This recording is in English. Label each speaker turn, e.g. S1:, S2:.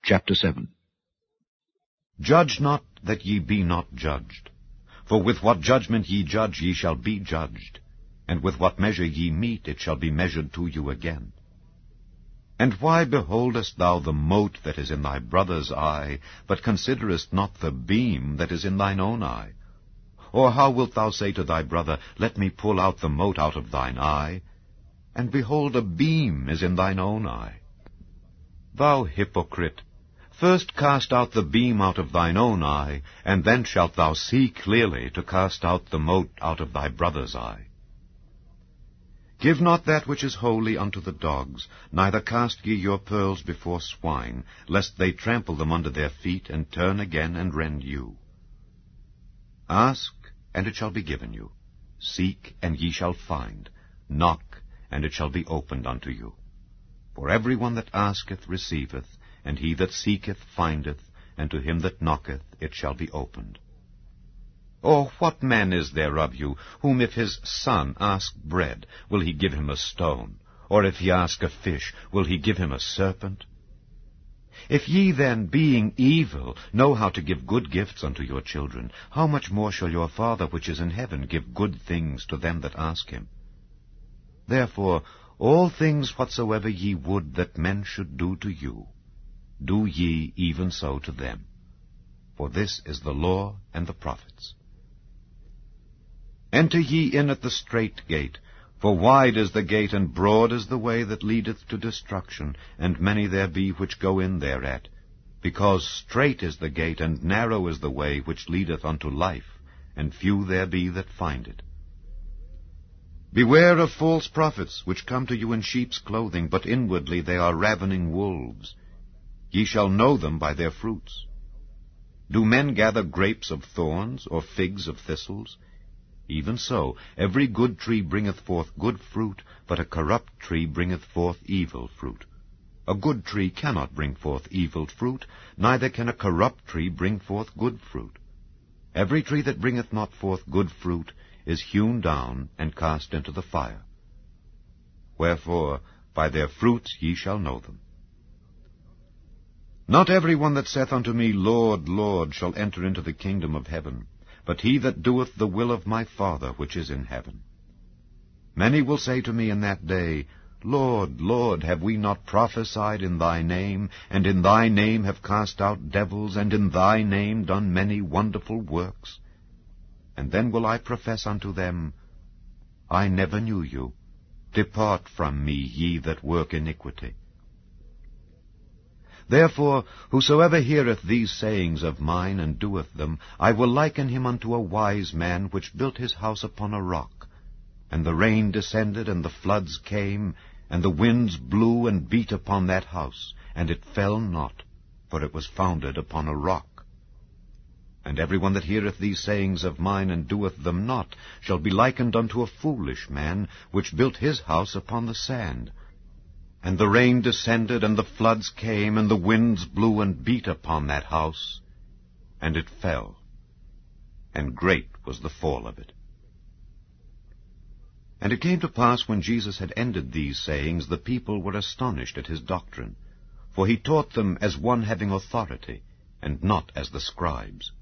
S1: Chapter 7. Judge not, that ye be not judged. For with what judgment ye judge, ye shall be judged. And with what measure ye mete, it shall be measured to you again. And why beholdest thou the mote that is in thy brother's eye, but considerest not the beam that is in thine own eye? Or how wilt thou say to thy brother, Let me pull out the mote out of thine eye? And behold, a beam is in thine own eye. Thou hypocrite, first cast out the beam out of thine own eye, and then shalt thou see clearly to cast out the mote out of thy brother's eye. Give not that which is holy unto the dogs, neither cast ye your pearls before swine, lest they trample them under their feet, and turn again and rend you. Ask, and it shall be given you. Seek, and ye shall find. Knock, and it shall be opened unto you. For every one that asketh receiveth, and he that seeketh findeth, and to him that knocketh it shall be opened. Or what man is there of you, whom if his son ask bread, will he give him a stone? Or if he ask a fish, will he give him a serpent? If ye then, being evil, know how to give good gifts unto your children, how much more shall your Father which is in heaven give good things to them that ask him? Therefore, all things whatsoever ye would that men should do to you, do ye even so to them. For this is the law and the prophets. Enter ye in at the strait gate, for wide is the gate, and broad is the way that leadeth to destruction, and many there be which go in thereat. Because strait is the gate, and narrow is the way which leadeth unto life, and few there be that find it. Beware of false prophets, which come to you in sheep's clothing, but inwardly they are ravening wolves. Ye shall know them by their fruits. Do men gather grapes of thorns, or figs of thistles? Even so, every good tree bringeth forth good fruit, but a corrupt tree bringeth forth evil fruit. A good tree cannot bring forth evil fruit, neither can a corrupt tree bring forth good fruit. Every tree that bringeth not forth good fruit is hewn down and cast into the fire. Wherefore, by their fruits ye shall know them. Not every one that saith unto me, Lord, Lord, shall enter into the kingdom of heaven, but he that doeth the will of my Father which is in heaven. Many will say to me in that day, Lord, Lord, have we not prophesied in thy name, and in thy name have cast out devils, and in thy name done many wonderful works? And then will I profess unto them, I never knew you. Depart from me, ye that work iniquity. Therefore, whosoever heareth these sayings of mine, and doeth them, I will liken him unto a wise man, which built his house upon a rock. And the rain descended, and the floods came, and the winds blew and beat upon that house, and it fell not, for it was founded upon a rock. And every one that heareth these sayings of mine, and doeth them not, shall be likened unto a foolish man, which built his house upon the sand. And the rain descended, and the floods came, and the winds blew and beat upon that house, and it fell, and great was the fall of it. And it came to pass, when Jesus had ended these sayings, the people were astonished at his doctrine, for he taught them as one having authority, and not as the scribes.